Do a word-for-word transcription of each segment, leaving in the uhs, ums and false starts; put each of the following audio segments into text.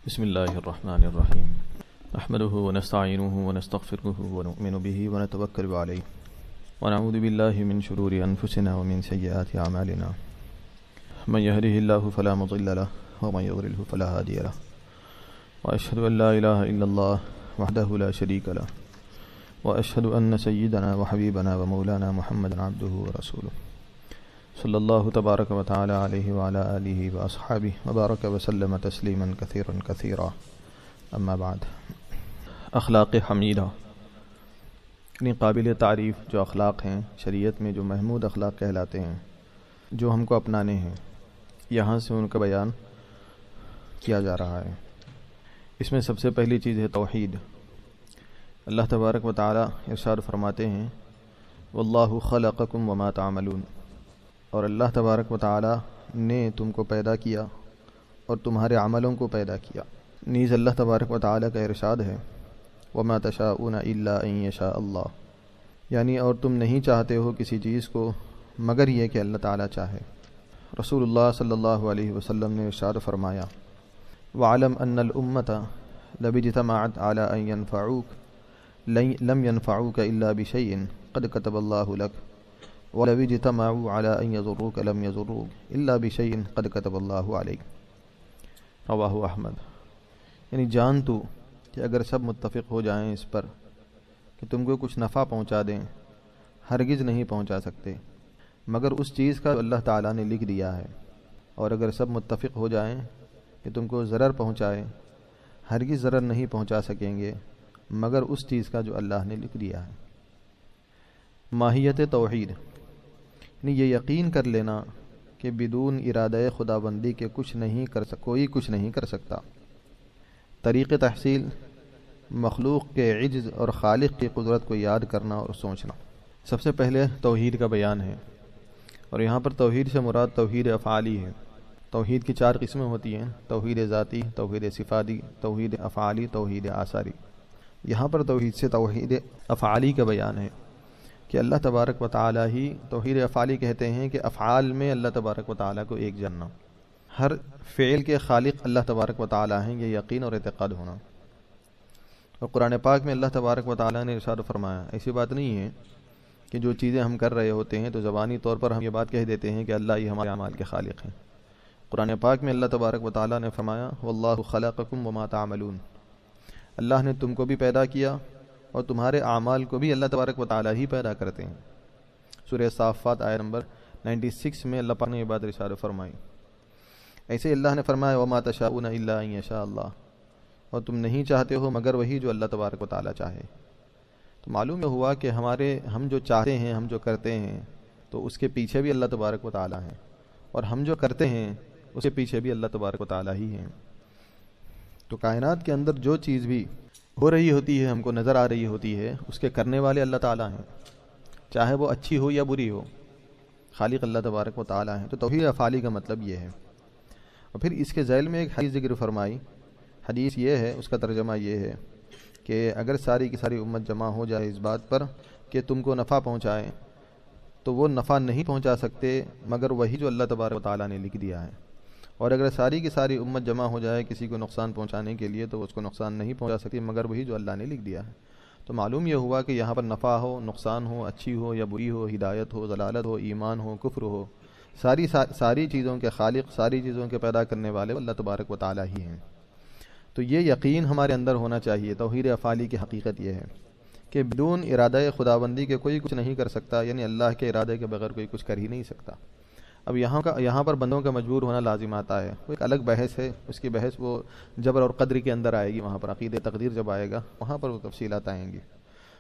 بسم الله الرحمن الرحيم نحمده ونستعينه ونستغفره ونؤمن به ونتوكل عليه ونعوذ بالله من شرور أنفسنا ومن سيئات أعمالنا من يهده الله فلا مضل له ومن يضلله فلا هادي له وأشهد أن لا إله إلا الله وحده لا شريك له وأشهد أن سيدنا وحبيبنا ومولانا محمدا عبده ورسوله صلی اللہ تبارک و تعالی علیہ وعلی آلہ واصحابہ وبارک وسلم تسلیما کثیرا کثیرا اما بعد۔ اخلاق حمیدہ یعنی قابل تعریف جو اخلاق ہیں، شریعت میں جو محمود اخلاق کہلاتے ہیں، جو ہم کو اپنانے ہیں، یہاں سے ان کا بیان کیا جا رہا ہے۔ اس میں سب سے پہلی چیز ہے توحید۔ اللہ تبارک و تعالی ارشاد فرماتے ہیں واللہ خلقکم وما تعملون، اور اللہ تبارک و تعالی نے تم کو پیدا کیا اور تمہارے عملوں کو پیدا کیا۔ نیز اللہ تبارک و تعالی کا ارشاد ہے وما تشاءون الا ان یشاء اللہ، یعنی اور تم نہیں چاہتے ہو کسی چیز کو مگر یہ کہ اللہ تعالی چاہے۔ رسول اللہ صلی اللہ علیہ وسلم نے ارشاد فرمایا وعلم ان الامۃ لو اجتمعت علی ان ينفعوک لم ينفعوک الا بشیء قد کتب اللہ لک وَلَوِ اجْتَمَعُوا عَلَىٰ أَن يَضُرُّوكَ لَمْ يَضُرُّوكَ إِلَّا بِشَيْءٍ قَدْ كَتَبَ اللَّهُ عَلَيْكَ، رواہ احمد۔ یعنی جان تو کہ اگر سب متفق ہو جائیں اس پر کہ تم کو کچھ نفع پہنچا دیں، ہرگز نہیں پہنچا سکتے مگر اس چیز کا اللہ تعالیٰ نے لکھ دیا ہے، اور اگر سب متفق ہو جائیں کہ تم کو ضرر پہنچائے، ہرگز ضرر نہیں پہنچا سکیں گے مگر اس چیز کا جو اللہ نے لکھ دیا ہے۔ ماہیت توحید یعنی یہ یقین کر لینا کہ بدون ارادہ خدا بندی کے کچھ نہیں کر سک کوئی کچھ نہیں کر سکتا۔ طریق تحصیل مخلوق کے عجز اور خالق کی قدرت کو یاد کرنا اور سوچنا۔ سب سے پہلے توحید کا بیان ہے، اور یہاں پر توحید سے مراد توحید افعالی ہے۔ توحید کی چار قسمیں ہوتی ہیں: توحید ذاتی، توحید صفاتی، توحید افعالی، توحید آثاری۔ یہاں پر توحید سے توحید افعالی کا بیان ہے کہ اللہ تبارک و تعالی ہی توحید افعالی کہتے ہیں کہ افعال میں اللہ تبارک و تعالی کو ایک جاننا، ہر فعل کے خالق اللہ تبارک و تعالی ہیں، یہ یقین اور اعتقاد ہونا۔ اور قرآن پاک میں اللہ تبارک و تعالی نے ارشاد فرمایا، ایسی بات نہیں ہے کہ جو چیزیں ہم کر رہے ہوتے ہیں تو زبانی طور پر ہم یہ بات کہہ دیتے ہیں کہ اللہ ہی ہمارے اعمال کے خالق ہیں۔ قرآن پاک میں اللہ تبارک و تعالی نے فرمایا واللہ خلقکم وما تعملون، اللہ نے تم کو بھی پیدا کیا اور تمہارے اعمال کو بھی اللہ تبارک و تعالی ہی پیدا کرتے ہیں۔ سورہ صافات آیت نمبر چھیانوے میں اللہ پاک نے یہ بات ارشاد فرمائی۔ ایسے اللہ نے فرمایا وما تشاءون الا ان یشاء اللہ، اور تم نہیں چاہتے ہو مگر وہی جو اللہ تبارک و تعالی چاہے۔ تو معلوم ہوا کہ ہمارے ہم جو چاہتے ہیں، ہم جو کرتے ہیں، تو اس کے پیچھے بھی اللہ تبارک و تعالی ہیں، اور ہم جو کرتے ہیں اس کے پیچھے بھی اللہ تبارک و تعالی ہی ہیں۔ تو کائنات کے اندر جو چیز بھی ہو رہی ہوتی ہے، ہم کو نظر آ رہی ہوتی ہے، اس کے کرنے والے اللہ تعالیٰ ہیں، چاہے وہ اچھی ہو یا بری ہو، خالق اللہ تبارک و تعالیٰ ہیں۔ تو توحید افعالی کا مطلب یہ ہے۔ اور پھر اس کے ذیل میں ایک حدیث ذکر فرمائی۔ حدیث یہ ہے، اس کا ترجمہ یہ ہے کہ اگر ساری کی ساری امت جمع ہو جائے اس بات پر کہ تم کو نفع پہنچائے، تو وہ نفع نہیں پہنچا سکتے مگر وہی جو اللہ تبارک و تعالیٰ نے لکھ دیا ہے، اور اگر ساری کی ساری امت جمع ہو جائے کسی کو نقصان پہنچانے کے لیے تو اس کو نقصان نہیں پہنچا سکتی مگر وہی جو اللہ نے لکھ دیا ہے۔ تو معلوم یہ ہوا کہ یہاں پر نفع ہو، نقصان ہو، اچھی ہو یا بری ہو، ہدایت ہو، ضلالت ہو، ایمان ہو، کفر ہو، ساری ساری چیزوں کے خالق، ساری چیزوں کے پیدا کرنے والے اللہ تبارک و تعالی ہی ہیں۔ تو یہ یقین ہمارے اندر ہونا چاہیے۔ توحید افعالی کی حقیقت یہ ہے کہ بدون ارادہ خداوندی کے کوئی کچھ نہیں کر سکتا، یعنی اللہ کے ارادے کے بغیر کوئی کچھ کر ہی نہیں سکتا۔ اب یہاں کا یہاں پر بندوں کا مجبور ہونا لازم آتا ہے، وہ ایک الگ بحث ہے، اس کی بحث وہ جبر اور قدر کے اندر آئے گی، وہاں پر عقید تقدیر جب آئے گا وہاں پر وہ تفصیلات آئیں گی۔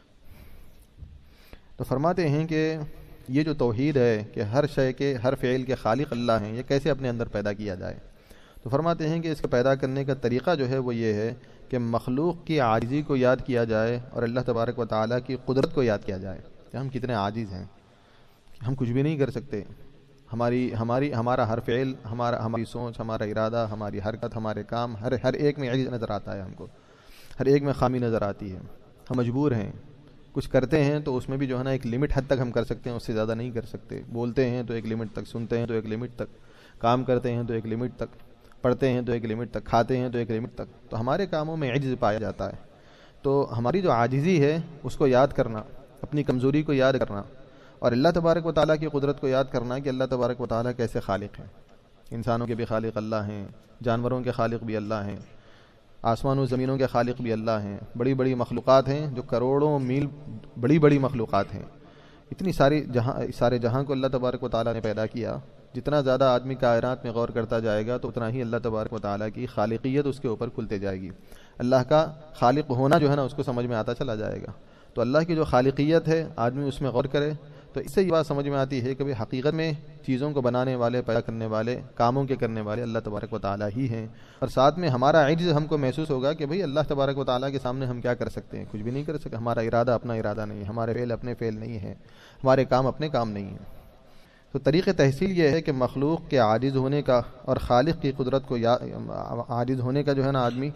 تو فرماتے ہیں کہ یہ جو توحید ہے کہ ہر شے کے، ہر فعل کے خالق اللہ ہیں، یہ کیسے اپنے اندر پیدا کیا جائے؟ تو فرماتے ہیں کہ اس کو پیدا کرنے کا طریقہ جو ہے وہ یہ ہے کہ مخلوق کی عاجزی کو یاد کیا جائے اور اللہ تبارک و تعالیٰ کی قدرت کو یاد کیا جائے کہ ہم کتنے عاجز ہیں، ہم کچھ بھی نہیں کر سکتے۔ ہماری ہماری ہمارا ہر فعل، ہمارا ہماری سوچ، ہمارا ارادہ، ہماری حرکت، ہمارے کام، ہر ہر ایک میں عجز نظر آتا ہے، ہم کو ہر ایک میں خامی نظر آتی ہے۔ ہم مجبور ہیں، کچھ کرتے ہیں تو اس میں بھی جو ہے نا ایک لمٹ حد تک ہم کر سکتے ہیں، اس سے زیادہ نہیں کر سکتے۔ بولتے ہیں تو ایک لمٹ تک، سنتے ہیں تو ایک لمٹ تک، کام کرتے ہیں تو ایک لمٹ تک، پڑھتے ہیں تو ایک لمٹ تک، کھاتے ہیں تو ایک لمٹ تک، تو ہمارے کاموں میں عجز پایا جاتا ہے۔ تو ہماری جو عاجزی ہے اس کو یاد کرنا، اپنی کمزوری کو یاد کرنا، اور اللہ تبارک و تعالیٰ کی قدرت کو یاد کرنا کہ اللہ تبارک و تعالیٰ کیسے خالق ہیں۔ انسانوں کے بھی خالق اللہ ہیں، جانوروں کے خالق بھی اللہ ہیں، آسمان و زمینوں کے خالق بھی اللہ ہیں، بڑی بڑی مخلوقات ہیں جو کروڑوں میل بڑی بڑی مخلوقات ہیں۔ اتنی ساری جہاں سارے جہاں کو اللہ تبارک و تعالیٰ نے پیدا کیا۔ جتنا زیادہ آدمی کائنات میں غور کرتا جائے گا تو اتنا ہی اللہ تبارک و تعالیٰ کی خالقیت اس کے اوپر کھلتے جائے گی، اللہ کا خالق ہونا جو ہے نا اس کو سمجھ میں آتا چلا جائے گا۔ تو اللہ کی جو خالقیت ہے آدمی اس میں غور کرے تو اس سے یہ بات سمجھ میں آتی ہے کہ حقیقت میں چیزوں کو بنانے والے، پیدا کرنے والے، کاموں کے کرنے والے اللہ تبارک و تعالیٰ ہی ہیں۔ اور ساتھ میں ہمارا عجز ہم کو محسوس ہوگا کہ بھئی اللہ تبارک و تعالیٰ کے سامنے ہم کیا کر سکتے ہیں، کچھ بھی نہیں کر سکتے۔ ہمارا ارادہ اپنا ارادہ نہیں ہے، ہمارے فعل اپنے فعل نہیں ہیں، ہمارے کام اپنے کام نہیں ہیں۔ تو طریق تحصیل یہ ہے کہ مخلوق کے عاجز ہونے کا اور خالق کی قدرت کو عاجز ہونے کا جو ہے نا آدمی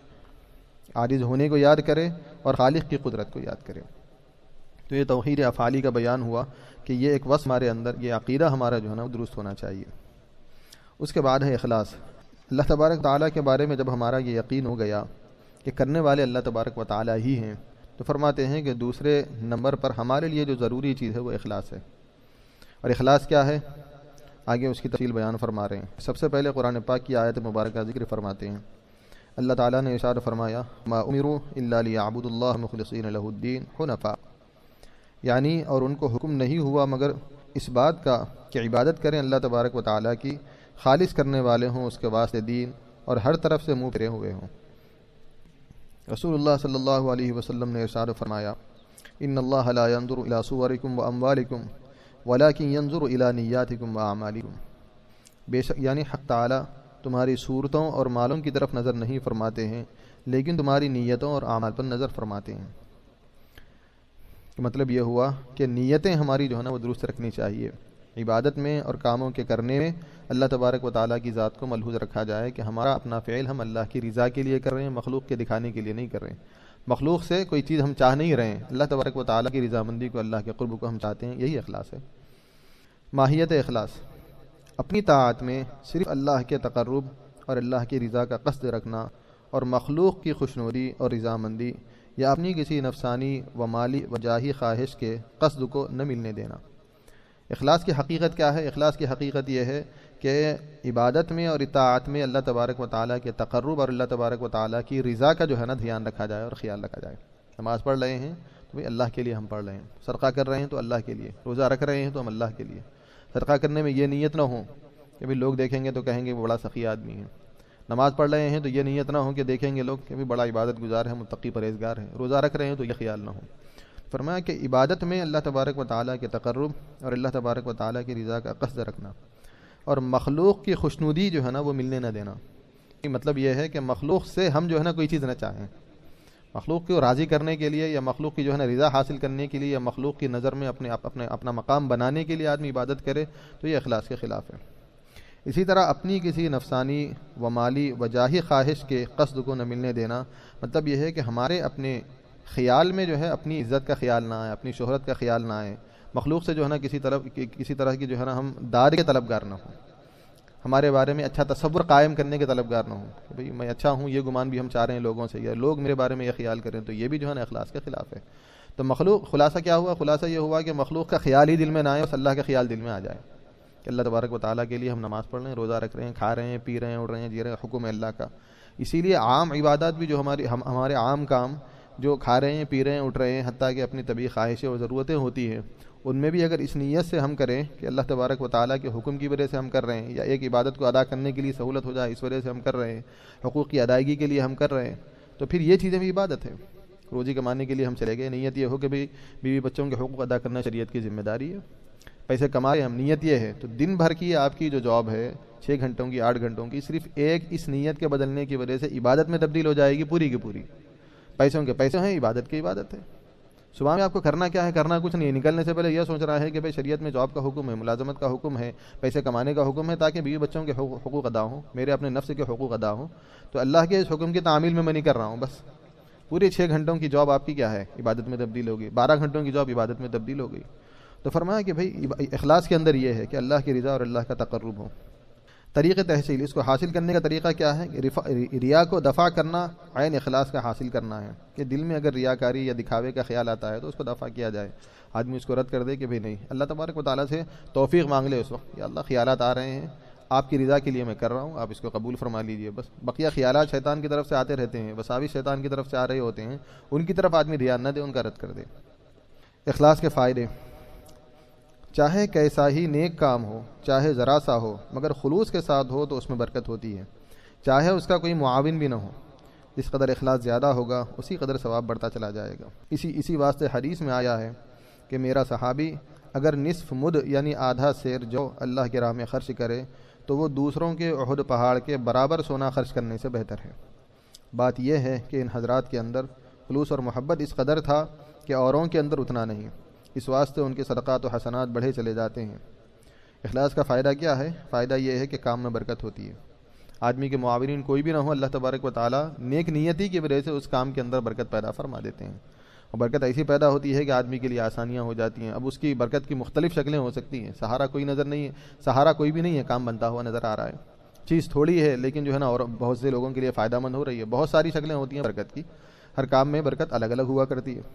عاجز ہونے کو یاد کرے اور خالق کی قدرت کو یاد کرے۔ تو یہ توحید افعالی کا بیان ہوا کہ یہ ایک وصف ہمارے اندر، یہ عقیدہ ہمارا جو ہے نا وہ درست ہونا چاہیے۔ اس کے بعد ہے اخلاص۔ اللہ تبارک تعالیٰ کے بارے میں جب ہمارا یہ یقین ہو گیا کہ کرنے والے اللہ تبارک و تعالیٰ ہی ہیں، تو فرماتے ہیں کہ دوسرے نمبر پر ہمارے لیے جو ضروری چیز ہے وہ اخلاص ہے۔ اور اخلاص کیا ہے آگے اس کی تفصیل بیان فرما رہے ہیں۔ سب سے پہلے قرآن پاک کی آیت مبارکہ ذکر فرماتے ہیں۔ اللہ تعالیٰ نے ارشاد فرمایا ما امروا الا لیعبدوا اللہ مخلصین لہ الدین حنفاء، یعنی اور ان کو حکم نہیں ہوا مگر اس بات کا کہ عبادت کریں اللہ تبارک و تعالیٰ کی، خالص کرنے والے ہوں اس کے واسطے دین، اور ہر طرف سے منہ پھیرے ہوئے ہوں۔ رسول اللہ صلی اللہ علیہ وسلم نے ارشاد فرمایا ان اللہ لا ينظر الى صورکم واموالکم ولكن ينظر الى نیاتکم واعمالکم، بے شک یعنی حق تعالیٰ تمہاری صورتوں اور مالوں کی طرف نظر نہیں فرماتے ہیں لیکن تمہاری نیتوں اور اعمال پر نظر فرماتے ہیں۔ مطلب یہ ہوا کہ نیتیں ہماری جو ہے نا وہ درست رکھنی چاہیے، عبادت میں اور کاموں کے کرنے میں اللہ تبارک و تعالیٰ کی ذات کو ملحوظ رکھا جائے کہ ہمارا اپنا فعل ہم اللہ کی رضا کے لیے کر رہے ہیں، مخلوق کے دکھانے کے لیے نہیں کر رہے ہیں۔ مخلوق سے کوئی چیز ہم چاہ نہیں رہے ہیں، اللہ تبارک و تعالیٰ کی رضامندی کو، اللہ کے قرب کو ہم چاہتے ہیں، یہی اخلاص ہے۔ ماہیت اخلاص، اپنی طاعت میں صرف اللہ کے تقرب اور اللہ کی رضا کا قصد رکھنا، اور مخلوق کی خوشنودی اور رضامندی یا اپنی کسی نفسانی و مالی و جاہی خواہش کے قصد کو نہ ملنے دینا۔ اخلاص کی حقیقت کیا ہے؟ اخلاص کی حقیقت یہ ہے کہ عبادت میں اور اطاعت میں اللہ تبارک و تعالیٰ کے تقرب اور اللہ تبارک و تعالیٰ کی رضا کا جو ہے نا دھیان رکھا جائے اور خیال رکھا جائے۔ نماز پڑھ رہے ہیں تو بھئی اللہ کے لیے ہم پڑھ رہے ہیں، صدقہ کر رہے ہیں تو اللہ کے لیے، روزہ رکھ رہے ہیں تو ہم اللہ کے لیے۔ صدقہ کرنے میں یہ نیت نہ ہو کہ بھئی لوگ دیکھیں گے تو کہیں گے وہ بڑا سخی آدمی ہے۔ نماز پڑھ رہے ہیں تو یہ نیت نہ ہو کہ دیکھیں گے لوگ کہ بھی بڑا عبادت گزار ہے، متقی پرہیزگار ہے۔ روزہ رکھ رہے ہیں تو یہ خیال نہ ہو۔ فرمایا کہ عبادت میں اللہ تبارک و تعالیٰ کے تقرب اور اللہ تبارک و تعالیٰ کی رضا کا قصد رکھنا، اور مخلوق کی خوشنودی جو ہے نا وہ ملنے نہ دینا۔ مطلب یہ ہے کہ مخلوق سے ہم جو ہے نا کوئی چیز نہ چاہیں، مخلوق کو راضی کرنے کے لیے یا مخلوق کی جو ہے نا رضا حاصل کرنے کے لیے یا مخلوق کی نظر میں اپنے اپنے اپنا مقام بنانے کے لیے آدمی عبادت کرے تو یہ اخلاص کے خلاف ہے۔ اسی طرح اپنی کسی نفسانی و مالی و جاہی خواہش کے قصد کو نہ ملنے دینا، مطلب یہ ہے کہ ہمارے اپنے خیال میں جو ہے اپنی عزت کا خیال نہ آئے، اپنی شہرت کا خیال نہ آئے، مخلوق سے جو ہے نا کسی طرف کسی طرح کی جو ہے نا ہم داد کے طلبگار نہ ہوں، ہمارے بارے میں اچھا تصور قائم کرنے کے طلبگار نہ ہوں کہ بھئی میں اچھا ہوں، یہ گمان بھی ہم چاہ رہے ہیں لوگوں سے، یا لوگ میرے بارے میں یہ خیال کریں، تو یہ بھی جو ہے نا اخلاص کے خلاف ہے۔ تو مخلوق خلاصہ کیا ہوا؟ خلاصہ یہ ہوا کہ مخلوق کا خیال ہی دل میں نہ آئے، بس اللہ کا خیال دل میں آ جائے کہ اللہ تبارک و تعالیٰ کے لیے ہم نماز پڑھ رہے ہیں، روزہ رکھ رہے ہیں، کھا رہے ہیں، پی رہے ہیں، اڑ رہے ہیں، جی رہے ہیں، حکم ہے اللہ کا۔ اسی لیے عام عبادات بھی جو ہماری ہم ہمارے عام کام جو کھا رہے ہیں، پی رہے ہیں، اٹھ رہے ہیں، حتیٰ کہ اپنی طبی خواہشیں اور ضرورتیں ہوتی ہیں، ان میں بھی اگر اس نیت سے ہم کریں کہ اللہ تبارک و تعالیٰ کے حکم کی وجہ سے ہم کر رہے ہیں، یا ایک عبادت کو ادا کرنے کے لیے سہولت ہو جائے اس وجہ سے ہم کر رہے ہیں، حقوق کی ادائیگی کے لیے ہم کر رہے ہیں، تو پھر یہ چیزیں بھی عبادت ہے۔ روزی کمانے کے لیے ہم چلے گئے، نیت یہ ہو کہ بھئی بیوی بچوں کے حقوق ادا کرنا شریعت کی ذمہ داری ہے، پیسے کما رہے ہیں ہم، نیت یہ ہے، تو دن بھر کی آپ کی جو جاب ہے چھ گھنٹوں کی، آٹھ گھنٹوں کی، صرف ایک اس نیت کے بدلنے کی وجہ سے عبادت میں تبدیل ہو جائے گی پوری کی پوری۔ پیسوں کے پیسے ہیں، عبادت کی عبادت ہے۔ صبح میں آپ کو کرنا کیا ہے؟ کرنا کچھ نہیں ہے، نکلنے سے پہلے یہ سوچ رہا ہے کہ بھئی شریعت میں جاب کا حکم ہے، ملازمت کا حکم ہے، پیسے کمانے کا حکم ہے تاکہ بیوی بچوں کے حقوق ادا ہوں، میرے اپنے نفس کے حقوق ادا ہوں، تو اللہ کے اس حکم کی تعمیل میں میں نہیں کر رہا ہوں، بس پورے چھ گھنٹوں کی جاب آپ کی کیا ہے؟ عبادت میں تبدیل ہوگی، بارہ گھنٹوں کی جاب عبادت میں تبدیل ہو گئی۔ تو فرمایا کہ بھئی اخلاص کے اندر یہ ہے کہ اللہ کی رضا اور اللہ کا تقرب ہو۔ طریق تحصیل، اس کو حاصل کرنے کا طریقہ کیا ہے؟ ریا کو دفع کرنا، عین اخلاص کا حاصل کرنا ہے کہ دل میں اگر ریاکاری یا دکھاوے کا خیال آتا ہے تو اس کو دفع کیا جائے، آدمی اس کو رد کر دے کہ بھئی نہیں، اللہ تبارک و تعالیٰ سے توفیق مانگ لے اس وقت، یا اللہ خیالات آ رہے ہیں، آپ کی رضا کے لیے میں کر رہا ہوں، آپ اس کو قبول فرما لیجئے۔ بس بقیہ خیالات شیطان کی طرف سے آتے رہتے ہیں، وساوس شیطان کی طرف سے آ رہے ہوتے ہیں، ان کی طرف آدمی دھیان نہ دے، ان کا رد کر دے۔ اخلاص کے فائدے، چاہے کیسا ہی نیک کام ہو، چاہے ذرا سا ہو، مگر خلوص کے ساتھ ہو تو اس میں برکت ہوتی ہے، چاہے اس کا کوئی معاون بھی نہ ہو۔ جس قدر اخلاص زیادہ ہوگا اسی قدر ثواب بڑھتا چلا جائے گا۔ اسی اسی واسطے حدیث میں آیا ہے کہ میرا صحابی اگر نصف مد یعنی آدھا سیر جو اللہ کی راہ میں خرچ کرے تو وہ دوسروں کے احد پہاڑ کے برابر سونا خرچ کرنے سے بہتر ہے۔ بات یہ ہے کہ ان حضرات کے اندر خلوص اور محبت اس قدر تھا کہ اوروں کے اندر اتنا نہیں، اس واسطے ان کے صدقات و حسنات بڑھے چلے جاتے ہیں۔ اخلاص کا فائدہ کیا ہے؟ فائدہ یہ ہے کہ کام میں برکت ہوتی ہے۔ آدمی کے معاونین کوئی بھی نہ ہو، اللہ تبارک و تعالیٰ نیک نیتی کی وجہ سے اس کام کے اندر برکت پیدا فرما دیتے ہیں، اور برکت ایسی پیدا ہوتی ہے کہ آدمی کے لیے آسانیاں ہو جاتی ہیں۔ اب اس کی برکت کی مختلف شکلیں ہو سکتی ہیں، سہارا کوئی نظر نہیں ہے، سہارا کوئی بھی نہیں ہے، کام بنتا ہوا نظر آ رہا ہے، چیز تھوڑی ہے لیکن جو ہے نا اور بہت سے لوگوں کے لیے فائدہ مند ہو رہی ہے، بہت ساری شکلیں ہوتی ہیں برکت کی، ہر کام میں برکت الگ الگ ہوا کرتی ہے۔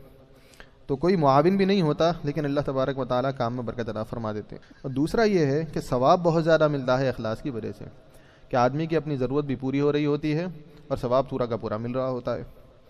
تو کوئی معاون بھی نہیں ہوتا لیکن اللہ تبارک و تعالیٰ کام میں برکت عطا فرما دیتے ہیں۔ اور دوسرا یہ ہے کہ ثواب بہت زیادہ ملتا ہے اخلاص کی وجہ سے، کہ آدمی کی اپنی ضرورت بھی پوری ہو رہی ہوتی ہے اور ثواب پورا کا پورا مل رہا ہوتا ہے۔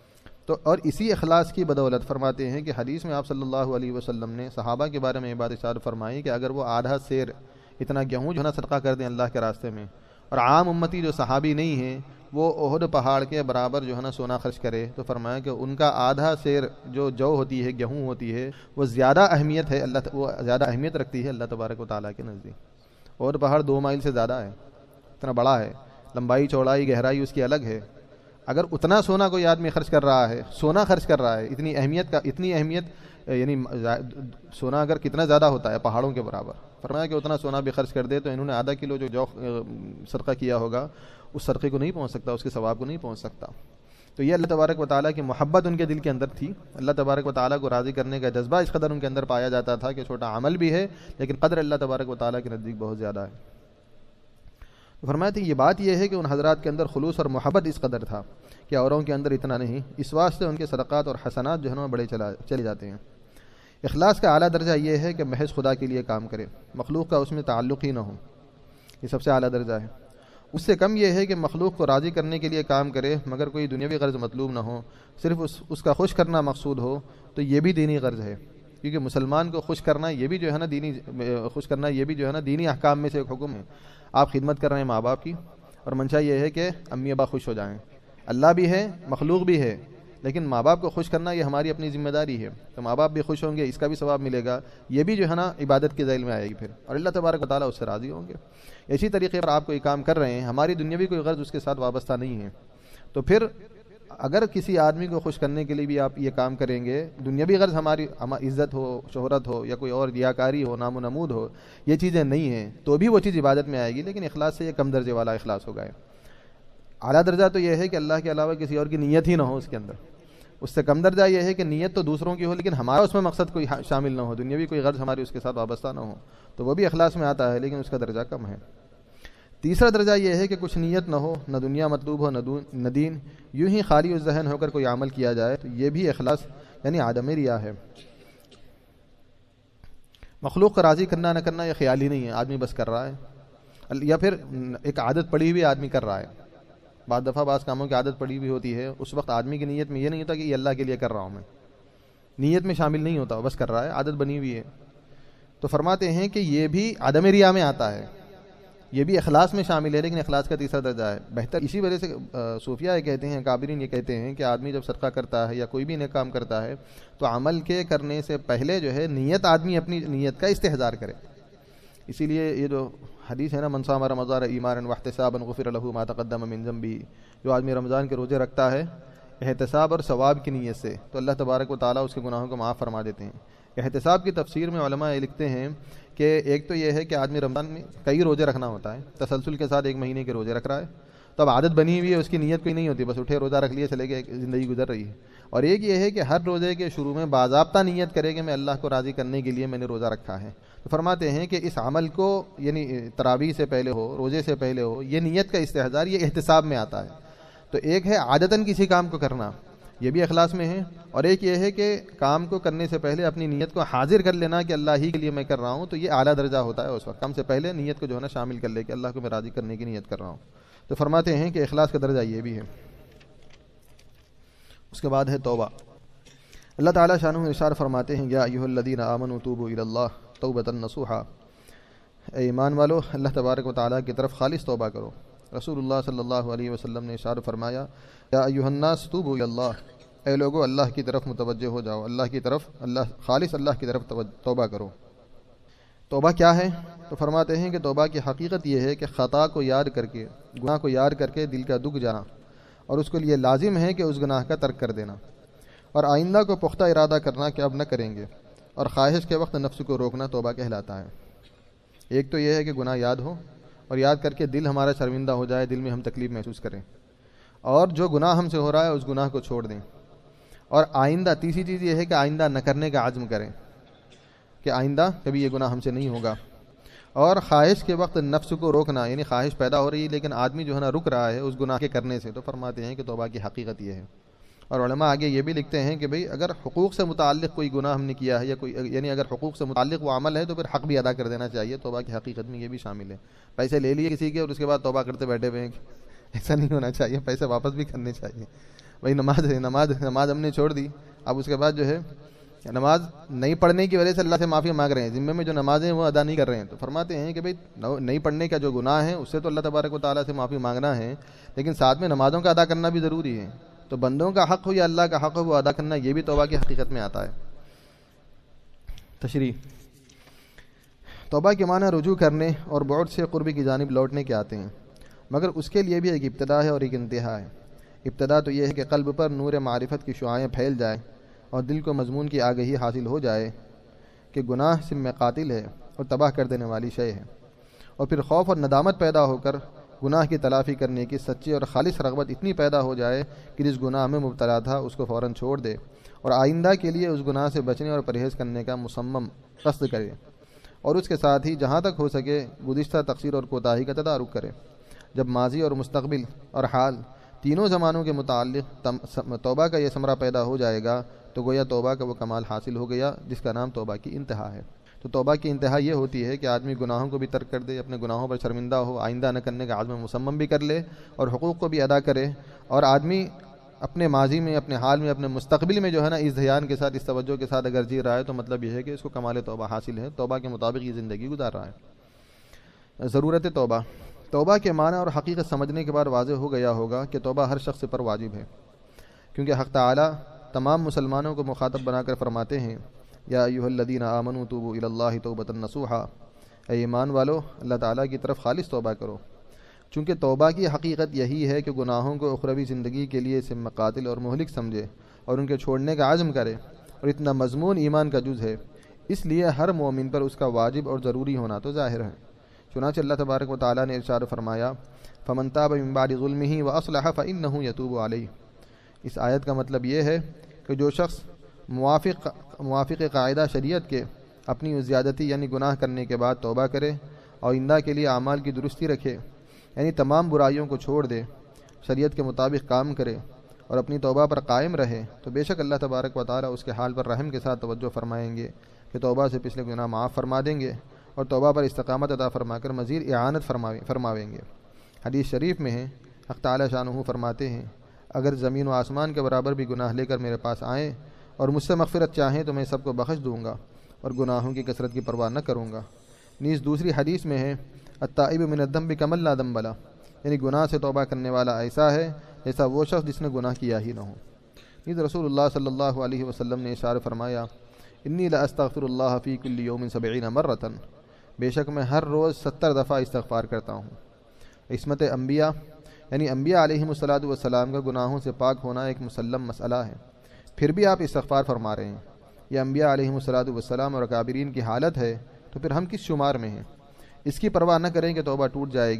تو اور اسی اخلاص کی بدولت فرماتے ہیں کہ حدیث میں آپ صلی اللہ علیہ وسلم نے صحابہ کے بارے میں یہ بات ارشاد فرمائی کہ اگر وہ آدھا سیر اتنا گیہوں جو ہے نا صدقہ کر دیں اللہ کے راستے میں، اور عام امتی جو صحابی نہیں ہیں وہ احد پہاڑ کے برابر جو ہے نا سونا خرچ کرے، تو فرمایا کہ ان کا آدھا سیر جو جو ہوتی ہے، گیہوں ہوتی ہے، وہ زیادہ اہمیت ہے اللہ وہ زیادہ اہمیت رکھتی ہے اللہ تبارک و تعالیٰ کے نزدیک۔ احد پہاڑ دو مائل سے زیادہ ہے، اتنا بڑا ہے، لمبائی چوڑائی گہرائی اس کی الگ ہے۔ اگر اتنا سونا کوئی آدمی خرچ کر رہا ہے، سونا خرچ کر رہا ہے، اتنی اہمیت کا اتنی اہمیت یعنی سونا اگر کتنا زیادہ ہوتا ہے پہاڑوں کے برابر، فرمایا کہ اتنا سونا بھی خرچ کر دے تو انہوں نے آدھا کلو جو جو صدقہ کیا ہوگا اس صدقے کو نہیں پہنچ سکتا، اس کے ثواب کو نہیں پہنچ سکتا۔ تو یہ اللہ تبارک و تعالیٰ کی محبت ان کے دل کے اندر تھی، اللہ تبارک و تعالیٰ کو راضی کرنے کا جذبہ اس قدر ان کے اندر پایا جاتا تھا کہ چھوٹا عمل بھی ہے لیکن قدر اللہ تبارک و تعالیٰ کے نزدیک بہت زیادہ ہے۔ فرمایا تھا یہ بات یہ ہے کہ ان حضرات کے اندر خلوص اور محبت اس قدر تھا کہ اوروں کے اندر اتنا نہیں، اس واسطے ان کے صدقات اور حسنات جو ہے بڑے چلا چلے جاتے ہیں۔ اخلاص کا اعلیٰ درجہ یہ ہے کہ محض خدا کے لیے کام کرے، مخلوق کا اس میں تعلق ہی نہ ہو، یہ سب سے اعلیٰ درجہ ہے۔ اس سے کم یہ ہے کہ مخلوق کو راضی کرنے کے لیے کام کرے مگر کوئی دنیاوی غرض مطلوب نہ ہو، صرف اس اس کا خوش کرنا مقصود ہو، تو یہ بھی دینی غرض ہے، کیونکہ مسلمان کو خوش کرنا یہ بھی جو ہے نا دینی خوش کرنا یہ بھی جو ہے نا دینی احکام میں سے ایک حکم ہے۔ آپ خدمت کر رہے ہیں ماں باپ کی اور منشا یہ ہے کہ امی ابا خوش ہو جائیں، اللہ بھی ہے مخلوق بھی ہے، لیکن ماں باپ کو خوش کرنا یہ ہماری اپنی ذمہ داری ہے، تو ماں باپ بھی خوش ہوں گے، اس کا بھی ثواب ملے گا، یہ بھی جو ہے نا عبادت کے ذیل میں آئے گی پھر، اور اللہ تبارک و تعالیٰ اس سے راضی ہوں گے۔ اسی طریقے پر آپ کوئی کام کر رہے ہیں، ہماری دنیاوی کوئی غرض اس کے ساتھ وابستہ نہیں ہے، تو پھر اگر کسی آدمی کو خوش کرنے کے لیے بھی آپ یہ کام کریں گے، دنیاوی غرض ہماری عزت ہو، شہرت ہو، یا کوئی اور ریاکاری ہو، نام و نمود ہو، یہ چیزیں نہیں ہیں، تو بھی وہ چیز عبادت میں آئے گی، لیکن اخلاص سے یہ کم درجے والا اخلاص ہوگا۔ اعلیٰ درجہ تو یہ ہے کہ اللہ کے علاوہ کسی اور کی نیت ہی نہ ہو اس کے اندر، اس سے کم درجہ یہ ہے کہ نیت تو دوسروں کی ہو لیکن ہمارا اس میں مقصد کوئی شامل نہ ہو، دنیاوی کوئی غرض ہماری اس کے ساتھ وابستہ نہ ہو، تو وہ بھی اخلاص میں آتا ہے لیکن اس کا درجہ کم ہے۔ تیسرا درجہ یہ ہے کہ کچھ نیت نہ ہو، نہ دنیا مطلوب ہو نہ دین، یوں ہی خالی الذہن ہو کر کوئی عمل کیا جائے، تو یہ بھی اخلاص یعنی عدم ریا ہے۔ مخلوق کو راضی کرنا نہ کرنا یہ خیال ہی نہیں ہے، آدمی بس کر رہا ہے، یا پھر ایک عادت پڑی ہوئی آدمی کر رہا ہے۔ بعض دفعہ بعض کاموں کی عادت پڑی ہوئی ہوتی ہے، اس وقت آدمی کی نیت میں یہ نہیں ہوتا کہ یہ اللہ کے لیے کر رہا ہوں، میں نیت میں شامل نہیں ہوتا، بس کر رہا ہے، عادت بنی ہوئی ہے۔ تو فرماتے ہیں کہ یہ بھی عدم ریا میں آتا ہے، یہ بھی اخلاص میں شامل ہے لیکن اخلاص کا تیسرا درجہ ہے بہتر۔ اسی وجہ سے صوفیہ یہ کہتے ہیں، کابرین یہ کہتے ہیں کہ آدمی جب صدقہ کرتا ہے یا کوئی بھی نیک کام کرتا ہے تو عمل کے کرنے سے پہلے جو ہے نیت آدمی اپنی نیت کا استحضار کرے۔ اسی لیے یہ جو حدیث ہے نا، من صام رمضان ایمانا واحتسابا غفر له ما تقدم من ذنبه، جو آدمی رمضان کے روزے رکھتا ہے احتساب اور ثواب کی نیت سے تو اللہ تبارک و تعالیٰ اس کے گناہوں کو معاف فرما دیتے ہیں۔ احتساب کی تفسیر میں علماء یہ لکھتے ہیں کہ ایک تو یہ ہے کہ آدمی رمضان میں کئی روزے رکھنا ہوتا ہے، تسلسل کے ساتھ ایک مہینے کے روزے رکھ رہا ہے، تو اب عادت بنی ہوئی ہے، اس کی نیت کوئی نہیں ہوتی، بس اٹھے روزہ رکھ لیے چلے گئے، زندگی گزر رہی ہے۔ اور ایک یہ ہے کہ ہر روزے کے شروع میں باضابطہ نیت کرے کہ میں اللہ کو راضی کرنے کے لیے میں نے روزہ رکھا ہے۔ تو فرماتے ہیں کہ اس عمل کو یعنی تراویح سے پہلے ہو، روزے سے پہلے ہو، یہ نیت کا استحضار یہ احتساب میں آتا ہے۔ تو ایک ہے عادتاً کسی کام کو کرنا، یہ بھی اخلاص میں ہے، اور ایک یہ ہے کہ کام کو کرنے سے پہلے اپنی نیت کو حاضر کر لینا کہ اللہ ہی کے لیے میں کر رہا ہوں، تو یہ اعلیٰ درجہ ہوتا ہے اس وقت۔ کم سے پہلے نیت کو جو ہے نا شامل کر لے کہ اللہ کو میں راضی کرنے کی نیت کر رہا ہوں۔ تو فرماتے ہیں کہ اخلاص کا درجہ یہ بھی ہے۔ اس کے بعد ہے توبہ۔ اللہ تعالیٰ شانہ ارشاد فرماتے ہیں یا ایھا الذین آمنوا توبوا الی اللہ توبۃ نصوحا، اے ایمان والو اللہ تبارک و تعالیٰ کی طرف خالص توبہ کرو۔ رسول اللہ صلی اللہ علیہ وسلم نے ارشاد فرمایا یا ایھا الناس توبوا الی اللہ، اے لوگو اللہ کی طرف متوجہ ہو جاؤ، اللہ کی طرف، اللہ خالص اللہ کی طرف توبہ کرو۔ توبہ کیا ہے؟ تو فرماتے ہیں کہ توبہ کی حقیقت یہ ہے کہ خطا کو یاد کر کے، گناہ کو یاد کر کے دل کا دکھ جانا، اور اس کے لیے لازم ہے کہ اس گناہ کا ترک کر دینا، اور آئندہ کو پختہ ارادہ کرنا کہ اب نہ کریں گے، اور خواہش کے وقت نفس کو روکنا توبہ کہلاتا ہے۔ ایک تو یہ ہے کہ گناہ یاد ہو، اور یاد کر کے دل ہمارا شرمندہ ہو جائے، دل میں ہم تکلیف محسوس کریں، اور جو گناہ ہم سے ہو رہا ہے اس گناہ کو چھوڑ دیں، اور آئندہ تیسری چیز یہ ہے کہ آئندہ نہ کرنے کا عزم کریں کہ آئندہ کبھی یہ گناہ ہم سے نہیں ہوگا، اور خواہش کے وقت نفس کو روکنا، یعنی خواہش پیدا ہو رہی ہے لیکن آدمی جو ہے نا رک رہا ہے اس گناہ کے کرنے سے، تو فرماتے ہیں کہ توبہ کی حقیقت یہ ہے۔ اور علماء آگے یہ بھی لکھتے ہیں کہ بھئی اگر حقوق سے متعلق کوئی گناہ ہم نے کیا ہے، یا کوئی یعنی اگر حقوق سے متعلق وہ عمل ہے تو پھر حق بھی ادا کر دینا چاہیے، توبہ کی حقیقت میں یہ بھی شامل ہے۔ پیسے لے لیے کسی کے اور اس کے بعد توبہ کرتے بیٹھے ہوئے ہیں، ایسا نہیں ہونا چاہیے، پیسے واپس بھی کرنے چاہیے۔ بھئی نماز ہے، نماز نماز ہم نے چھوڑ دی، اب اس کے بعد جو ہے نماز نہیں پڑھنے کی وجہ سے اللہ سے معافی مانگ رہے ہیں، ذمے میں جو نمازیں وہ ادا نہیں کر رہے ہیں، تو فرماتے ہیں کہ بھئی نہیں پڑھنے کا جو گناہ ہے اس سے تو اللہ تبارک و تعالیٰ سے معافی مانگنا ہے، لیکن ساتھ میں نمازوں کا ادا کرنا بھی ضروری ہے۔ تو بندوں کا حق ہو یا اللہ کا حق ہو وہ ادا کرنا، یہ بھی توبہ کی حقیقت میں آتا ہے۔ تشریح: توبہ کے معنی رجوع کرنے اور بعد سے قرب کی جانب لوٹنے کے آتے ہیں، مگر اس کے لیے بھی ایک ابتدا ہے اور ایک انتہا ہے۔ ابتدا تو یہ ہے کہ قلب پر نور معرفت کی شعاعیں پھیل جائیں اور دل کو مضمون کی آگہی حاصل ہو جائے کہ گناہ سم قاتل ہے اور تباہ کر دینے والی شے ہے، اور پھر خوف اور ندامت پیدا ہو کر گناہ کی تلافی کرنے کی سچی اور خالص رغبت اتنی پیدا ہو جائے کہ جس گناہ میں مبتلا تھا اس کو فوراً چھوڑ دے اور آئندہ کے لیے اس گناہ سے بچنے اور پرہیز کرنے کا مصمم قصد کرے، اور اس کے ساتھ ہی جہاں تک ہو سکے گزشتہ تقصیر اور کوتاہی کا تدارک کرے۔ جب ماضی اور مستقبل اور حال تینوں زمانوں کے متعلق توبہ کا یہ ثمرہ پیدا ہو جائے گا تو گویا توبہ کا وہ کمال حاصل ہو گیا جس کا نام توبہ کی انتہا ہے۔ تو توبہ کی انتہا یہ ہوتی ہے کہ آدمی گناہوں کو بھی ترک کر دے، اپنے گناہوں پر شرمندہ ہو، آئندہ نہ کرنے کا عزم مصمم بھی کر لے، اور حقوق کو بھی ادا کرے، اور آدمی اپنے ماضی میں، اپنے حال میں، اپنے مستقبل میں جو ہے نا اس دھیان کے ساتھ، اس توجہ کے ساتھ اگر جی رہا ہے تو مطلب یہ ہے کہ اس کو کمال توبہ حاصل ہے، توبہ کے مطابق یہ زندگی گزار رہا ہے۔ ضرورت توبہ: توبہ کے معنی اور حقیقت سمجھنے کے بعد واضح ہو گیا ہوگا کہ توبہ ہر شخص پر واجب ہے، کیونکہ حق تعالیٰ تمام مسلمانوں کو مخاطب بنا کر فرماتے ہیں یا ایھا الذین آمنوا توبوا الی اللہ توبۃ نصوحا، اے ایمان والو اللہ تعالیٰ کی طرف خالص توبہ کرو۔ چونکہ توبہ کی حقیقت یہی ہے کہ گناہوں کو اخروی زندگی کے لیے سم قاتل اور مہلک سمجھے اور ان کے چھوڑنے کا عزم کرے، اور اتنا مضمون ایمان کا جز ہے، اس لیے ہر مومن پر اس کا واجب اور ضروری ہونا تو ظاہر ہے۔ چنانچہ اللہ تبارک و تعالیٰ نے ارشاد فرمایا فمن تاب من بعد ظلمہ واصلح فانہ یتوب علیہ۔ اس آیت کا مطلب یہ ہے کہ جو شخص موافق موافق قاعدہ شریعت کے اپنی اس زیادتی یعنی گناہ کرنے کے بعد توبہ کرے اور آئندہ کے لیے اعمال کی درستی رکھے، یعنی تمام برائیوں کو چھوڑ دے، شریعت کے مطابق کام کرے اور اپنی توبہ پر قائم رہے، تو بے شک اللہ تبارک و تعالیٰ اس کے حال پر رحم کے ساتھ توجہ فرمائیں گے کہ توبہ سے پچھلے گناہ معاف فرما دیں گے اور توبہ پر استقامت عطا فرما کر مزید اعانت فرماویں گے۔ حدیث شریف میں ہے حق تعالیٰ شانہ فرماتے ہیں اگر زمین و آسمان کے برابر بھی گناہ لے کر میرے پاس آئیں اور مجھ سے مغفرت چاہیں تو میں سب کو بخش دوں گا اور گناہوں کی کثرت کی پرواہ نہ کروں گا۔ نیز دوسری حدیث میں ہے التائب من الذنب کمن لا ذنب لہ، یعنی گناہ سے توبہ کرنے والا ایسا ہے جیسا وہ شخص جس نے گناہ کیا ہی نہ ہو۔ نیز رسول اللہ صلی اللہ علیہ وسلم نے ارشاد فرمایا انی لاستغفر اللہ فی کل یوم سبعین مرۃ، بے شک میں ہر روز ستر دفعہ استغفار کرتا ہوں۔ عصمت انبیاء یعنی انبیاء علیہم الصلاۃ والسلام کا گناہوں سے پاک ہونا ایک مسلم مسئلہ ہے، پھر بھی آپ استغفار فرما رہے ہیں۔ یہ انبیاء علیہم الصلاۃ والسلام اور اکابرین کی حالت ہے، تو پھر ہم کس شمار میں ہیں؟ اس کی پرواہ نہ کریں کہ توبہ ٹوٹ جائے گی،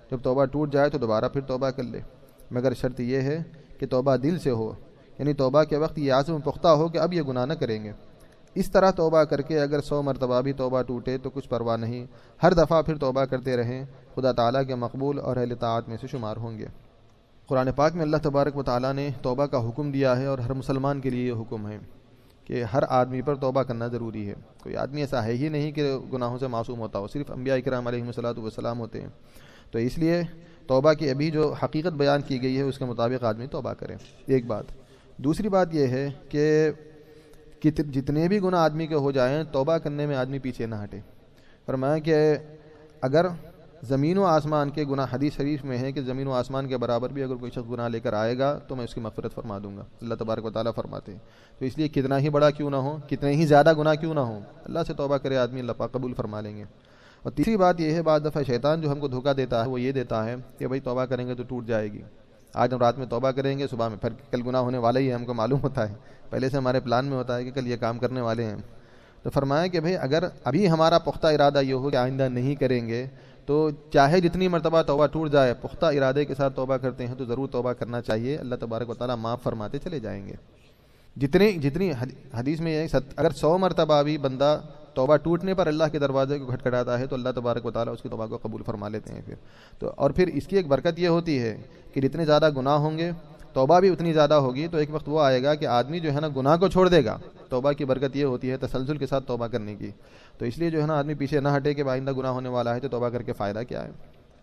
جب توبہ ٹوٹ جائے تو دوبارہ پھر توبہ کر لے، مگر شرط یہ ہے کہ توبہ دل سے ہو، یعنی توبہ کے وقت یہ عزم پختہ ہو کہ اب یہ گناہ نہ کریں گے۔ اس طرح توبہ کر کے اگر سو مرتبہ بھی توبہ ٹوٹے تو کچھ پرواہ نہیں، ہر دفعہ پھر توبہ کرتے رہیں، خدا تعالیٰ کے مقبول اور اہل طاعت میں سے شمار ہوں گے۔ قرآن پاک میں اللہ تبارک و تعالیٰ نے توبہ کا حکم دیا ہے، اور ہر مسلمان کے لیے یہ حکم ہے کہ ہر آدمی پر توبہ کرنا ضروری ہے۔ کوئی آدمی ایسا ہے ہی نہیں کہ گناہوں سے معصوم ہوتا ہو، صرف انبیاء کرام علیہم الصلوۃ والسلام ہوتے ہیں۔ تو اس لیے توبہ کی ابھی جو حقیقت بیان کی گئی ہے اس کے مطابق آدمی توبہ کرے، ایک بات۔ دوسری بات یہ ہے کہ جتنے بھی گناہ آدمی کے ہو جائیں توبہ کرنے میں آدمی پیچھے نہ ہٹے۔ فرمایا کہ اگر زمین و آسمان کے گناہ، حدیث شریف میں ہے کہ زمین و آسمان کے برابر بھی اگر کوئی شخص گناہ لے کر آئے گا تو میں اس کی مغفرت فرما دوں گا، اللہ تبارک و تعالیٰ فرماتے ہیں۔ تو اس لیے کتنا ہی بڑا کیوں نہ ہو، کتنے ہی زیادہ گناہ کیوں نہ ہو، اللہ سے توبہ کرے آدمی، اللہ پاک قبول فرما لیں گے۔ اور تیسری بات یہ ہے، بعض دفعہ شیطان جو ہم کو دھوکہ دیتا ہے وہ یہ دیتا ہے کہ بھائی توبہ کریں گے تو ٹوٹ جائے گی، آج ہم رات میں توبہ کریں گے، صبح میں پھر کل گناہ ہونے والا ہی ہے، ہم کو معلوم ہوتا ہے، پہلے سے ہمارے پلان میں ہوتا ہے کہ کل یہ کام کرنے والے ہیں۔ تو فرمایا کہ بھائی اگر ابھی ہمارا پختہ ارادہ یہ ہو کہ آئندہ نہیں کریں گے تو چاہے جتنی مرتبہ توبہ ٹوٹ جائے، پختہ ارادے کے ساتھ توبہ کرتے ہیں تو ضرور توبہ کرنا چاہیے، اللہ تبارک و تعالیٰ معاف فرماتے چلے جائیں گے۔ جتنی جتنی حدیث میں یہ اگر سو مرتبہ بھی بندہ توبہ ٹوٹنے پر اللہ کے دروازے کو کھٹکھٹاتا ہے تو اللہ تبارک و تعالیٰ اس کی توبہ کو قبول فرما لیتے ہیں۔ پھر تو اور پھر اس کی ایک برکت یہ ہوتی ہے کہ جتنے زیادہ گناہ ہوں گے توبہ بھی اتنی زیادہ ہوگی، تو ایک وقت وہ آئے گا کہ آدمی جو ہے نا گناہ کو چھوڑ دے گا۔ توبہ کی برکت یہ ہوتی ہے تسلسل کے ساتھ توبہ کرنے کی، تو اس لیے جو ہے نا آدمی پیچھے نہ ہٹے کہ آئندہ گناہ ہونے والا ہے تو توبہ کر کے فائدہ کیا ہے۔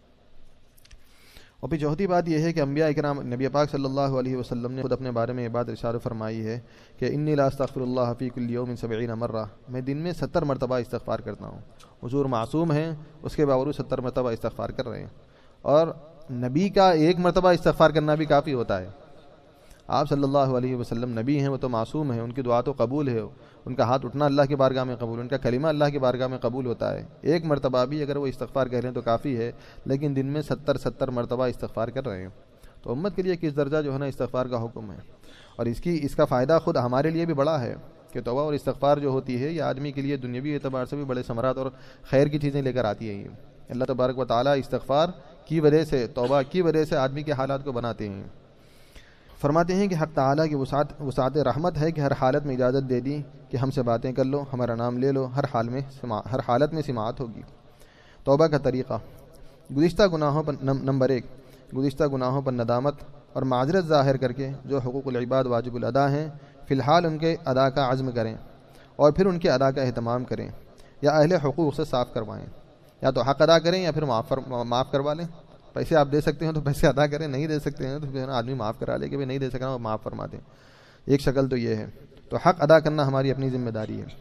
اور پھر چوتھی بات یہ ہے کہ انبیاء کرام، نبی پاک صلی اللہ علیہ وسلم نے خود اپنے بارے میں یہ بات ارشاد فرمائی ہے کہ انی لا استغفر اللہ فی کل یوم سبعین مرہ، میں دن میں ستر مرتبہ استغفار کرتا ہوں۔ حضور معصوم ہیں، اس کے باوجود ستر مرتبہ استغفار کر رہے ہیں، اور نبی کا ایک مرتبہ استغفار کرنا بھی کافی ہوتا ہے۔ آپ صلی اللہ علیہ وسلم نبی ہیں، وہ تو معصوم ہیں، ان کی دعا تو قبول ہے، ان کا ہاتھ اٹھنا اللہ کی بارگاہ میں قبول، ان کا کلمہ اللہ کی بارگاہ میں قبول ہوتا ہے۔ ایک مرتبہ بھی اگر وہ استغفار کہہ رہے ہیں تو کافی ہے، لیکن دن میں ستر ستر مرتبہ استغفار کر رہے ہیں، تو امت کے لیے کس درجہ جو ہے نا استغفار کا حکم ہے۔ اور اس کی اس کا فائدہ خود ہمارے لیے بھی بڑا ہے کہ توبہ اور استغفار جو ہوتی ہے یہ آدمی کے لیے دنیاوی اعتبار سے بھی بڑے ثمرات اور خیر کی چیزیں لے کر آتی ہیں۔ اللہ تبارک و تعالیٰ استغفار کی وجہ سے، توبہ کی وجہ سے آدمی کے حالات کو بناتے ہیں۔ فرماتے ہیں کہ حق تعالیٰ کی وسعت وسعت رحمت ہے کہ ہر حالت میں اجازت دے دی کہ ہم سے باتیں کر لو، ہمارا نام لے لو، ہر حال میں ہر حالت میں سماعت ہوگی۔ توبہ کا طریقہ، گزشتہ گناہوں پر نمبر ایک، گزشتہ گناہوں پر ندامت اور معذرت ظاہر کر کے جو حقوق العباد واجب الادا ہیں فی الحال ان کے ادا کا عزم کریں، اور پھر ان کے ادا کا اہتمام کریں، یا اہل حقوق سے صاف کروائیں، یا تو حق ادا کریں یا پھر معاف معاف کروا لیں۔ پیسے آپ دے سکتے ہیں تو پیسے ادا کریں، نہیں دے سکتے ہیں تو پھر آدمی معاف کرا لے کہ بھائی نہیں دے سکنا، معاف فرما دیں۔ ایک شکل تو یہ ہے، تو حق ادا کرنا ہماری اپنی ذمہ داری ہے۔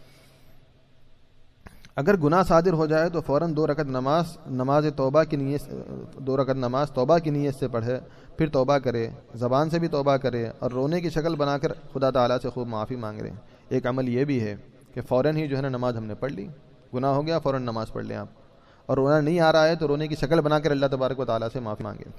اگر گناہ صادر ہو جائے تو فوراً دو رکعت نماز نماز توبہ کی نیت دو رکعت نماز توبہ کی نیت سے پڑھے، پھر توبہ کرے، زبان سے بھی توبہ کرے، اور رونے کی شکل بنا کر خدا تعالیٰ سے خوب معافی مانگ رہے ہیں۔ ایک عمل یہ بھی ہے کہ فوراً ہی جو ہے نا نماز ہم نے پڑھ لی، گناہ ہو گیا فوراً نماز پڑھ لیں آپ، اور رونا نہیں آ رہا ہے تو رونے کی شکل بنا کر اللہ تبارک و تعالیٰ سے معافی مانگے۔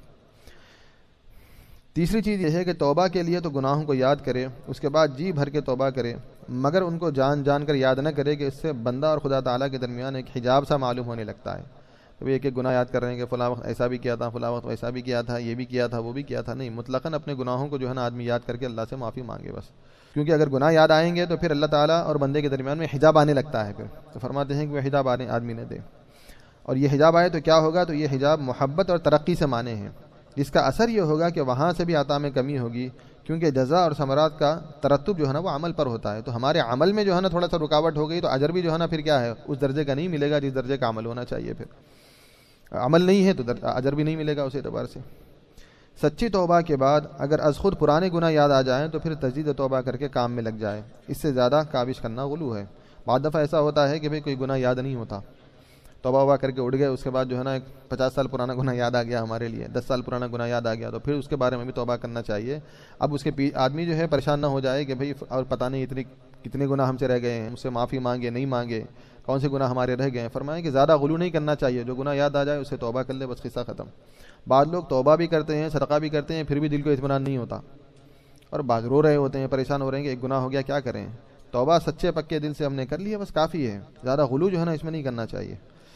تیسری چیز یہ ہے کہ توبہ کے لیے تو گناہوں کو یاد کرے، اس کے بعد جی بھر کے توبہ کرے، مگر ان کو جان جان کر یاد نہ کرے کہ اس سے بندہ اور خدا تعالیٰ کے درمیان ایک حجاب سا معلوم ہونے لگتا ہے۔ تو ایک ایک گناہ یاد کر رہے ہیں کہ فلاں وقت ایسا بھی کیا تھا، فلاں وقت ایسا بھی کیا تھا، یہ بھی کیا تھا، وہ بھی کیا تھا، نہیں، مطلقاً اپنے گناہوں کو جو ہے نا آدمی یاد کر کے اللہ سے معافی مانگے بس، کیونکہ اگر گناہ یاد آئیں گے تو پھر اللہ تعالیٰ اور بندے کے درمیان میں حجاب آنے لگتا ہے، پھر تو فرماتے ہیں کہ وہ حجاب آنے آدمی نے دے، اور یہ حجاب آئے تو کیا ہوگا، تو یہ حجاب محبت اور ترقی سے مانے ہیں، جس کا اثر یہ ہوگا کہ وہاں سے بھی عطا میں کمی ہوگی، کیونکہ جزا اور ثمرات کا ترتب جو ہے نا وہ عمل پر ہوتا ہے، تو ہمارے عمل میں جو ہے نا تھوڑا سا رکاوٹ ہو گئی تو اجر بھی جو ہے نا پھر کیا ہے، اس درجے کا نہیں ملے گا جس درجے کا عمل ہونا چاہیے، پھر عمل نہیں ہے تو اجر بھی نہیں ملے گا اس اعتبار سے۔ سچی توبہ کے بعد اگر از خود پرانے گناہ یاد آ جائیں تو پھر تجدید توبہ کر کے کام میں لگ جائے، اس سے زیادہ کاوش کرنا غلو ہے۔ بعض دفعہ ایسا ہوتا ہے کہ بھئی کوئی گناہ یاد نہیں ہوتا، توبہ وبہ کر کے اٹھ گئے، اس کے بعد جو ہے نا ایک پچاس سال پرانا گناہ یاد آ گیا ہمارے لیے، دس سال پرانا گناہ یاد آ گیا، تو پھر اس کے بارے میں بھی توبہ کرنا چاہیے۔ اب اس کے آدمی جو ہے پریشان نہ ہو جائے کہ بھئی اور پتہ نہیں اتنے کتنے گناہ ہم سے رہ گئے ہیں، مجھ سے معافی مانگے نہیں مانگے، کون سے گناہ ہمارے رہ گئے ہیں۔ فرمائیں کہ زیادہ غلو نہیں کرنا چاہیے، جو گناہ یاد آ جائے اسے توبہ کر لے، بس قصہ ختم۔ بعض لوگ توبہ بھی کرتے ہیں، صدقہ بھی کرتے ہیں، پھر بھی دل کو اطمینان نہیں ہوتا، اور بعض رو رہے ہوتے ہیں، پریشان ہو رہے ہیں کہ ایک گناہ ہو گیا کیا کریں۔ توبہ سچے پکے دل سے ہم نے کر لی ہے، بس کافی ہے، زیادہ غلو جو ہے نا اس میں نہیں کرنا چاہیے۔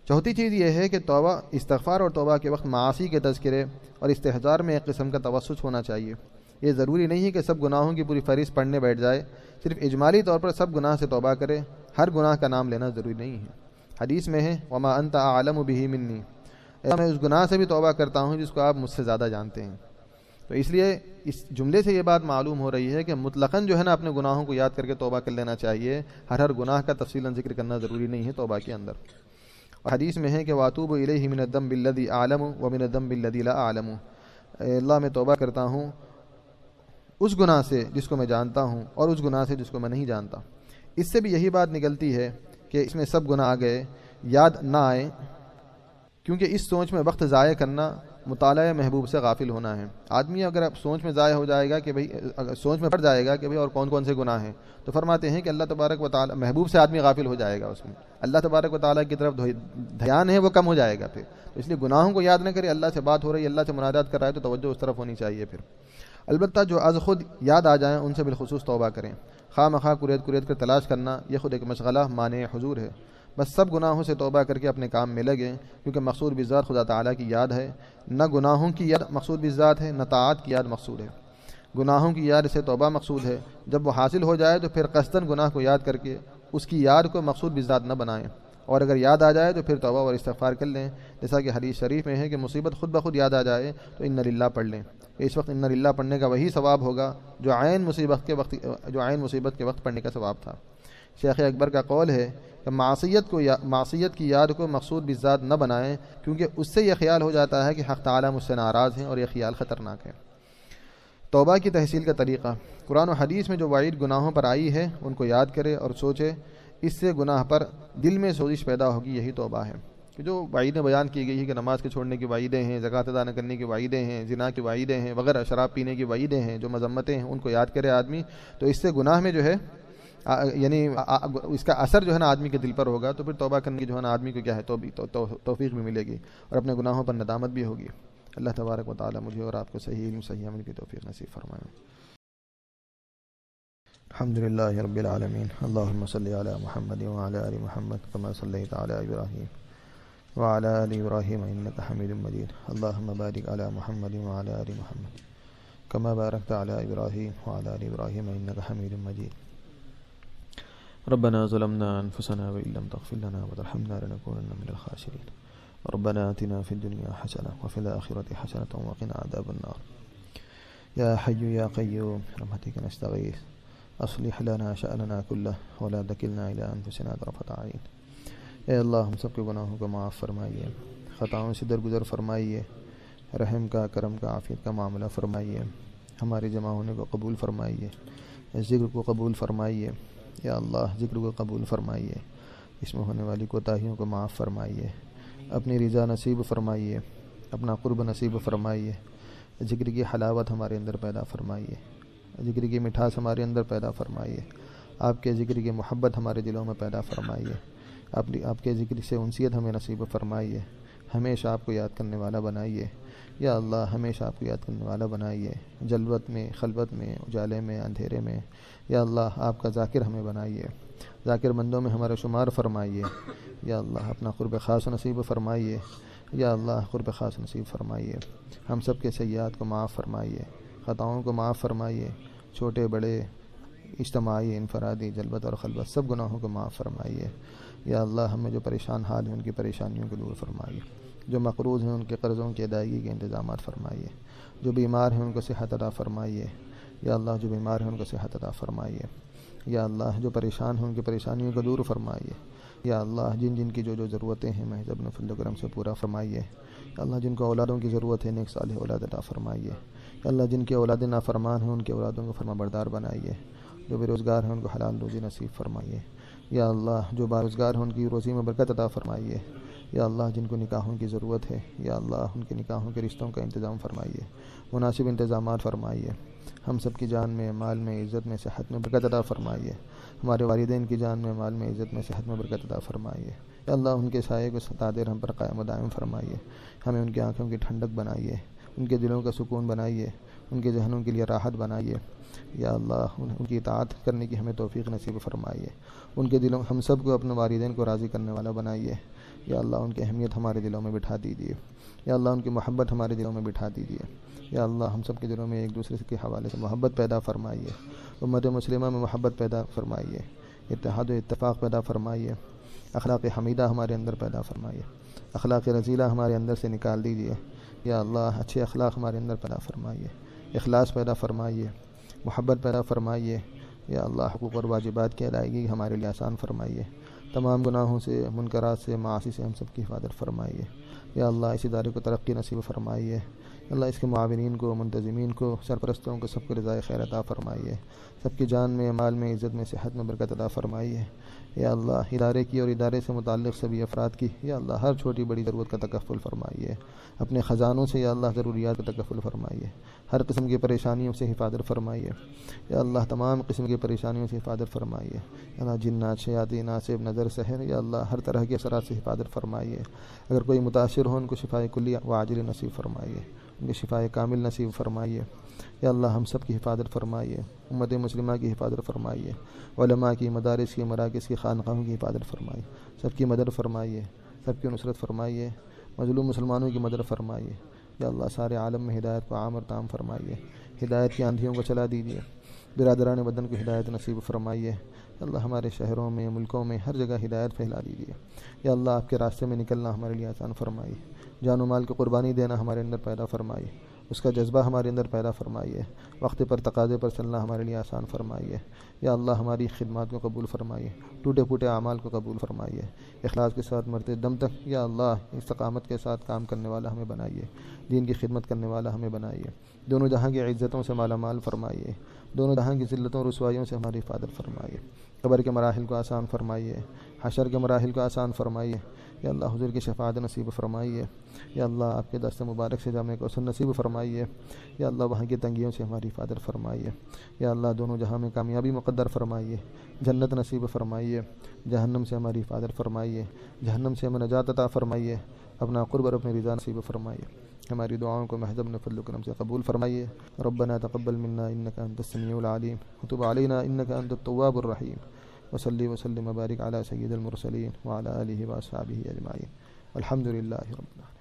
چوتھی چیز یہ ہے کہ توبہ استغفار اور توبہ کے وقت معاصی کے تذکرے اور استحضار میں ایک قسم کا توسط ہونا چاہیے۔ یہ ضروری نہیں ہے کہ سب گناہوں کی پوری فہرست پڑھنے بیٹھ جائے، صرف اجمالی طور پر سب گناہ سے توبہ کرے، ہر گناہ کا نام لینا ضروری نہیں ہے۔ حدیث میں ہے وما انت اعلم به منی، میں اس گناہ سے بھی توبہ کرتا ہوں جس کو آپ مجھ سے زیادہ جانتے ہیں۔ تو اس لیے اس جملے سے یہ بات معلوم ہو رہی ہے کہ مطلقاً جو ہے نا اپنے گناہوں کو یاد کر کے توبہ کر لینا چاہیے، ہر ہر گناہ کا تفصیلاً ذکر کرنا ضروری نہیں ہے توبہ کے اندر۔ اور حدیث میں ہے کہ واتوب الیہ من الذنب الذی اعلم ومن الذنب الذی لا اعلم، اے اللہ میں توبہ کرتا ہوں اس گناہ سے جس کو میں جانتا ہوں اور اس گناہ سے جس کو میں نہیں جانتا۔ اس سے بھی یہی بات نکلتی ہے کہ اس میں سب گناہ آ گئے، یاد نہ آئے، کیونکہ اس سوچ میں وقت ضائع کرنا مطالعہ محبوب سے غافل ہونا ہے۔ آدمی اگر سوچ میں ضائع ہو جائے گا کہ بھئی اگر سوچ میں پڑ جائے گا کہ بھئی اور کون کون سے گناہ ہیں، تو فرماتے ہیں کہ اللہ تبارک و تعالی محبوب سے آدمی غافل ہو جائے گا، اس میں اللہ تبارک و تعالی کی طرف دھیان ہے وہ کم ہو جائے گا پھر۔ تو اس لیے گناہوں کو یاد نہ کرے، اللہ سے بات ہو رہی ہے، اللہ سے مناجات کر رہا ہے تو توجہ اس طرف ہونی چاہیے پھر۔ البتہ جو از خود یاد آ جائیں ان سے بالخصوص توبہ کریں۔ خواہ مخواہ کرید کرید کر تلاش کرنا یہ خود ایک مشغلہ مانع حضور ہے۔ بس سب گناہوں سے توبہ کر کے اپنے کام میں لگیں، کیونکہ مقصود بذات خدا تعالیٰ کی یاد ہے، نہ گناہوں کی یاد مقصود بذات ہے، نہ طاعات کی یاد مقصود ہے۔ گناہوں کی یاد سے توبہ مقصود ہے، جب وہ حاصل ہو جائے تو پھر قصداً گناہ کو یاد کر کے اس کی یاد کو مقصود بذات نہ بنائیں، اور اگر یاد آ جائے تو پھر توبہ اور استغفار کر لیں، جیسا کہ حدیث شریف میں ہے کہ مصیبت خود بخود یاد آ جائے تو ان للہ پڑھ لیں۔ اس وقت ان للہ پڑھنے کا وہی ثواب ہوگا جو عین مصیبت کے وقت جو عین مصیبت کے وقت پڑھنے کا ثواب تھا۔ شیخ اکبر کا قول ہے کہ معصیت کو معصیت کی یاد کو مقصود بذات نہ بنائیں، کیونکہ اس سے یہ خیال ہو جاتا ہے کہ حق تعالیٰ مجھ سے ناراض ہیں، اور یہ خیال خطرناک ہے۔ توبہ کی تحصیل کا طریقہ، قرآن و حدیث میں جو وعید گناہوں پر آئی ہے ان کو یاد کرے اور سوچے، اس سے گناہ پر دل میں سوزش پیدا ہوگی، یہی توبہ ہے۔ کہ جو وعیدیں بیان کی گئی ہیں کہ نماز کے چھوڑنے کی وعیدیں ہیں، زکوٰۃ ادا نہ کرنے کی وعیدیں ہیں، زنا کی وعیدیں ہیں وغیرہ، شراب پینے کی وعیدیں ہیں، جو مذمتیں ہیں، ان کو یاد کرے آدمی، تو اس سے گناہ میں جو ہے یعنی اس کا اثر جو ہے نا آدمی کے دل پر ہوگا، تو پھر توبہ کرنے کی جو ہے نا آدمی کو کیا ہے توفیق بھی ملے گی اور اپنے گناہوں پر ندامت بھی ہوگی۔ اللہ تبارک و تعالی مجھے اور آپ کو صحیح علم صحیح عمل کی توفیق نصیب فرمائے۔ الحمدللہ رب العالمین، اللہم صلی علی محمد وعلی آل محمد کما صلیت علی ابراہیم وعلی آل ابراہیم انک حمید مجید، اللہم بارک علی محمد وعلی آل محمد کما بارکت علی ابراہیم وعلی آل ابراہیم انک حمید مجید۔ ربنا ظلمنا انفسنا وان لم تغفر لنا وترحمنا لنكونن من الخاسرين ربنا آتنا في الدنيا حسنة وفي الآخرة حسنة وقنا عذاب النار يا حي يا قيوم برحمتك نستغيث اصلح لنا شأننا كله ولا تكلنا إلى أنفسنا طرفة عين۔ اے اللہ ہم سب کے گناہوں کو معاف فرمائیے، خطاؤں سے درگزر فرمائیے، رحم کا کرم کا عافیت کا معاملہ فرمائیے، ہمارے جمع ہونے کو قبول فرمائیے، ذکر کو قبول فرمائیے، یا اللہ ذکر کو قبول فرمائیے، اس میں ہونے والی کوتاہیوں کو معاف فرمائیے، اپنی رضا نصیب فرمائیے، اپنا قرب نصیب فرمائیے، ذکر کی حلاوت ہمارے اندر پیدا فرمائیے، ذکر کی مٹھاس ہمارے اندر پیدا فرمائیے، آپ کے ذکر کی محبت ہمارے دلوں میں پیدا فرمائیے، آپ کے ذکر سے انسیت ہمیں نصیب فرمائیے، ہمیشہ آپ کو یاد کرنے والا بنائیے، یا اللہ ہمیشہ آپ کو یاد کرنے والا بنائیے، جلوت میں، خلوت میں، اجالے میں، اندھیرے میں، یا اللہ آپ کا ذاکر ہمیں بنائیے، ذاکر بندوں میں ہمارا شمار فرمائیے، یا اللہ اپنا قرب خاص نصیب فرمائیے، یا اللہ قرب خاص نصیب فرمائیے، ہم سب کے سیئات کو معاف فرمائیے، خطاؤں کو معاف فرمائیے، چھوٹے بڑے اجتماعی انفرادی جلوت اور خلوت سب گناہوں کو معاف فرمائیے، یا اللہ ہمیں جو پریشان حال ہیں ان کی پریشانیوں کو دور فرمائیے، جو مقروض ہیں ان کے قرضوں کی ادائیگی کے انتظامات فرمائیے، جو بیمار ہیں ان کو صحت عطا فرمائیے، یا اللہ جو بیمار ہیں ان کو صحت عطا فرمائیے، یا اللہ جو پریشان ہیں ان کی پریشانیوں کو دور فرمائیے، یا اللہ جن جن کی جو جو ضرورتیں ہیں محض اپنے فضل و کرم سے پورا فرمائیے، یا اللہ جن کو اولادوں کی ضرورت ہے نیک صالح اولاد عطا فرمائیے، یا اللہ جن کے اولاد نافرمان ہیں ان کے اولادوں کو فرما بردار بنائیے، جو بے روزگار ہیں ان کو حلال روزی نصیب فرمائیے، یا اللہ جو باروزگار ہیں ان کی روزی میں برکت عطا فرمائیے، یا اللہ جن کو نکاحوں کی ضرورت ہے یا اللہ ان کے نکاحوں کے رشتوں کا انتظام فرمائیے، مناسب انتظامات فرمائیے، ہم سب کی جان میں، مال میں، عزت میں، صحت میں برکت عطا فرمائیے، ہمارے والدین کی جان میں، مال میں، عزت میں، صحت میں برکت عطا فرمائیے، یا اللہ ان کے سائے کو ستادر ہم پر قائم و دائم فرمائیے، ہمیں ان کی آنکھوں کی ٹھنڈک بنائیے، ان کے دلوں کا سکون بنائیے، ان کے ذہنوں کے لیے راحت بنائیے، یا اللہ ان کی اطاعت کرنے کی ہمیں توفیق نصیب فرمائیے، ان کے دلوں ہم سب کو اپنے والدین کو راضی کرنے والا بنائیے، یا اللہ ان کی اہمیت ہمارے دلوں میں بٹھا دیجیے، یا اللہ ان کی محبت ہمارے دلوں میں بٹھا دیجیے، یا اللہ ہم سب کے دلوں میں ایک دوسرے کے حوالے سے محبت پیدا فرمائیے، امت مسلمہ میں محبت پیدا فرمائیے، اتحاد و اتفاق پیدا فرمائیے، اخلاق حمیدہ ہمارے اندر پیدا فرمائیے، اخلاق رذیلہ ہمارے اندر سے نکال دیجیے، یا اللہ اچھے اخلاق ہمارے اندر پیدا فرمائیے، اخلاص پیدا فرمائیے، محبت پیدا فرمائیے، یا اللہ حقوق اور واجبات کی ادائیگی ہمارے لیے آسان فرمائیے، تمام گناہوں سے، منکرات سے، معاصی سے ہم سب کی حفاظت فرمائیے، یا اللہ اس ادارے کو ترقی نصیب فرمائیے، اللہ اس کے معاونین کو، منتظمین کو، سرپرستوں کو سب کو رضائے خیر عطا فرمائیے، سب کی جان میں، مال میں، عزت میں، صحت میں برکت عطا فرمائیے، یا اللہ ادارے کی اور ادارے سے متعلق سبھی افراد کی یا اللہ ہر چھوٹی بڑی ضرورت کا تکفل فرمائیے، اپنے خزانوں سے یا اللہ ضروریات کا تکفل فرمائیے، ہر قسم کی پریشانیوں سے حفاظت فرمائیے، یا اللہ تمام قسم کی پریشانیوں سے حفاظت فرمائیے، یا اللہ جنات، شیاطین، ناصب، نظر، سحر، یا اللہ ہر طرح کے اثرات سے حفاظت فرمائیے، اگر کوئی متاثر ہو ان کو شفائے کلی و عاجل نصیب فرمائیے، ان کی شفائے کامل نصیب فرمائیے، یا اللہ ہم سب کی حفاظت فرمائیے، امت مسلمہ کی حفاظت فرمائیے، علماء کی، مدارس کی، مراکز کی، خانقاہوں کی حفاظت فرمائیے، سب کی مدد فرمائیے، سب کی نصرت فرمائیے، مظلوم مسلمانوں کی مدد فرمائیے، یا اللہ سارے عالم میں ہدایت کو عام اور تام فرمائیے، ہدایت کی آندھیوں کو چلا دیجیے، برادران وطن کو ہدایت نصیب فرمائیے، یا اللہ ہمارے شہروں میں، ملکوں میں ہر جگہ ہدایت پھیلا دیجیے، یا اللہ آپ کے راستے میں نکلنا ہمارے لیے آسان فرمائیے، جان و مال کی قربانی دینا ہمارے اندر پیدا فرمائیے، اس کا جذبہ ہمارے اندر پیدا فرمائیے، وقت پر تقاضے پر چلنا ہمارے لیے آسان فرمائیے، یا اللہ ہماری خدمات کو قبول فرمائیے، ٹوٹے پھوٹے اعمال کو قبول فرمائیے، اخلاص کے ساتھ مرتے دم تک یا اللہ استقامت کے ساتھ کام کرنے والا ہمیں بنائیے، دین کی خدمت کرنے والا ہمیں بنائیے، دونوں جہاں کی عزتوں سے مالا مال فرمائیے، دونوں جہاں کی ذلتوں رسوائیوں سے ہماری حفاظت فرمائیے، قبر کے مراحل کو آسان فرمائیے، حشر کے مراحل کو آسان فرمائیے، یا اللہ حضور کی شفاعت نصیب فرمائیے، یا اللہ آپ کے دست مبارک سے جامع کوثر نصیب فرمائیے، یا اللہ وہاں کی تنگیوں سے ہماری حفاظت فرمائیے، یا اللہ دونوں جہاں میں کامیابی مقدر فرمائیے، جنت نصیب فرمائیے، جہنم سے ہماری حفاظت فرمائیے، جہنم سے ہمیں نجات عطا فرمائیے، اپنا قرب اور اپنی رضا نصیب فرمائیے، ہماری دعاؤں کو محض اپنے فضل و کرم سے قبول فرمائیے، ربنا تقبل منا انک انت السمیع العلیم وتب علینا انک انت التواب الرحیم، وصلی وسلم وبارک علی سید المرسلین وعلی آلہ واصحابہ اجمعین، الحمد للہ رب العالمین۔